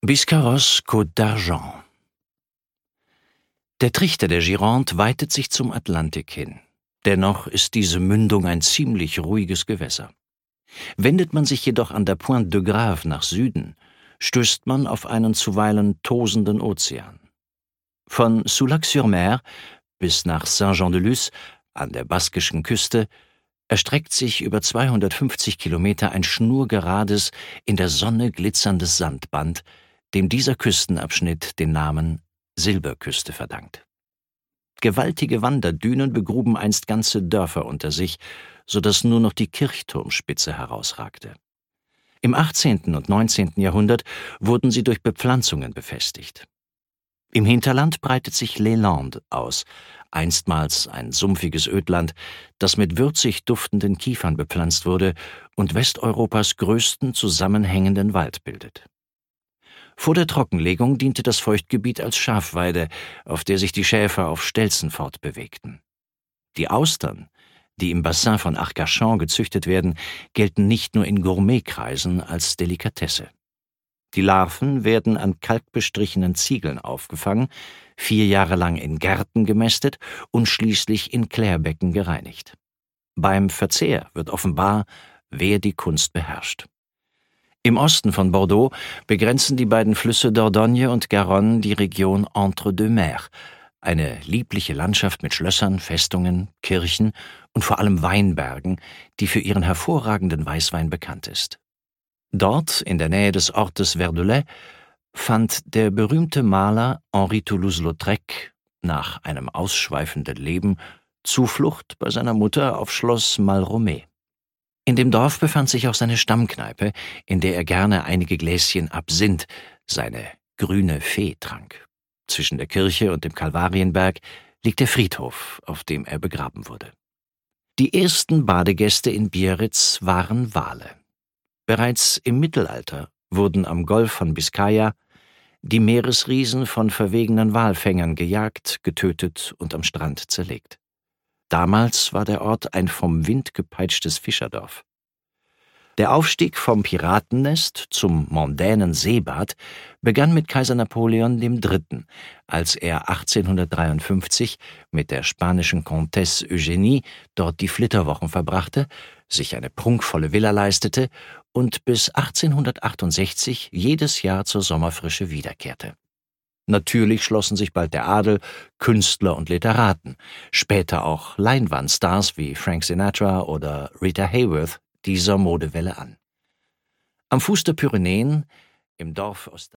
Biscarrosse, Côte d'Argent. Der Trichter der Gironde weitet sich zum Atlantik hin. Dennoch ist diese Mündung ein ziemlich ruhiges Gewässer. Wendet man sich jedoch an der Pointe de Grave nach Süden, stößt man auf einen zuweilen tosenden Ozean. Von Soulac-sur-Mer bis nach Saint-Jean-de-Luz an der baskischen Küste erstreckt sich über 250 Kilometer ein schnurgerades, in der Sonne glitzerndes Sandband, dem dieser Küstenabschnitt den Namen Silberküste verdankt. Gewaltige Wanderdünen begruben einst ganze Dörfer unter sich, so dass nur noch die Kirchturmspitze herausragte. Im 18. und 19. Jahrhundert wurden sie durch Bepflanzungen befestigt. Im Hinterland breitet sich Les Landes aus, einstmals ein sumpfiges Ödland, das mit würzig duftenden Kiefern bepflanzt wurde und Westeuropas größten zusammenhängenden Wald bildet. Vor der Trockenlegung diente das Feuchtgebiet als Schafweide, auf der sich die Schäfer auf Stelzen fortbewegten. Die Austern, die im Bassin von Arcachon gezüchtet werden, gelten nicht nur in Gourmetkreisen als Delikatesse. Die Larven werden an kalkbestrichenen Ziegeln aufgefangen, 4 Jahre lang in Gärten gemästet und schließlich in Klärbecken gereinigt. Beim Verzehr wird offenbar, wer die Kunst beherrscht. Im Osten von Bordeaux begrenzen die beiden Flüsse Dordogne und Garonne die Region Entre-deux-Mers, eine liebliche Landschaft mit Schlössern, Festungen, Kirchen und vor allem Weinbergen, die für ihren hervorragenden Weißwein bekannt ist. Dort, in der Nähe des Ortes Verdelais, fand der berühmte Maler Henri Toulouse-Lautrec nach einem ausschweifenden Leben Zuflucht bei seiner Mutter auf Schloss Malromé. In dem Dorf befand sich auch seine Stammkneipe, in der er gerne einige Gläschen Absinth, seine grüne Fee, trank. Zwischen der Kirche und dem Kalvarienberg liegt der Friedhof, auf dem er begraben wurde. Die ersten Badegäste in Biarritz waren Wale. Bereits im Mittelalter wurden am Golf von Biskaya die Meeresriesen von verwegenen Walfängern gejagt, getötet und am Strand zerlegt. Damals war der Ort ein vom Wind gepeitschtes Fischerdorf. Der Aufstieg vom Piratennest zum mondänen Seebad begann mit Kaiser Napoleon III., als er 1853 mit der spanischen Comtesse Eugénie dort die Flitterwochen verbrachte, sich eine prunkvolle Villa leistete und bis 1868 jedes Jahr zur Sommerfrische wiederkehrte. Natürlich schlossen sich bald der Adel, Künstler und Literaten, später auch Leinwandstars wie Frank Sinatra oder Rita Hayworth dieser Modewelle an. Am Fuß der Pyrenäen, im Dorf